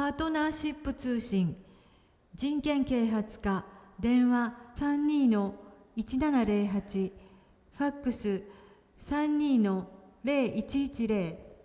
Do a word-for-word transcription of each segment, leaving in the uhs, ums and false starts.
パートナーシップ通信、人権啓発課、電話 さんにーのいちななゼロはち、ファックス さんにーのゼロいちいちゼロ。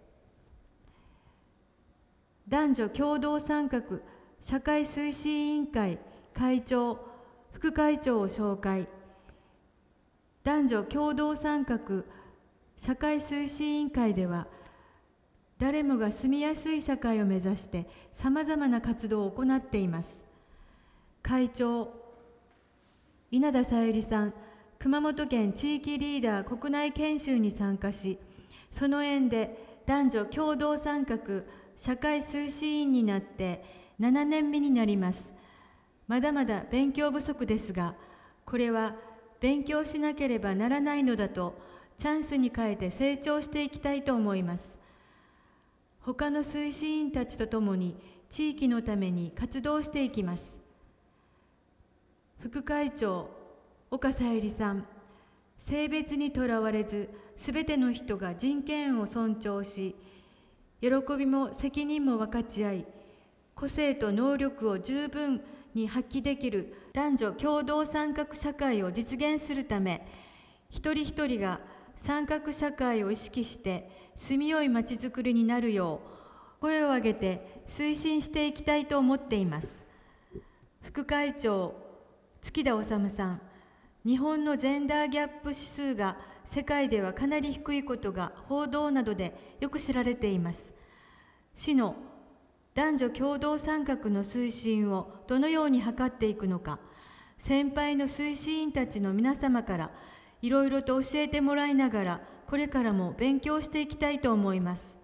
男女共同参画社会推進委員会会長、副会長を紹介。男女共同参画社会推進委員会では、誰もが住みやすい社会を目指してさまざまな活動を行っています。会長、稲田さゆりさん、熊本県地域リーダー国内研修に参加し、その縁で男女共同参画社会推進委員になってななねんめになります。まだまだ勉強不足ですが、これは勉強しなければならないのだとチャンスに変えて成長していきたいと思います。他の推進員たちと共に地域のために活動していきます。副会長、岡さゆりさん、性別にとらわれず、すべての人が人権を尊重し、喜びも責任も分かち合い、個性と能力を十分に発揮できる男女共同参画社会を実現するため、一人一人が参画社会を意識して住みよいまちづくりになるよう声を上げて推進していきたいと思っています。副会長、月田治さん、日本のジェンダーギャップ指数が世界ではかなり低いことが報道などでよく知られています。市の男女共同参画の推進をどのように図っていくのか、先輩の推進員たちの皆様からいろいろと教えてもらいながら、これからも勉強していきたいと思います。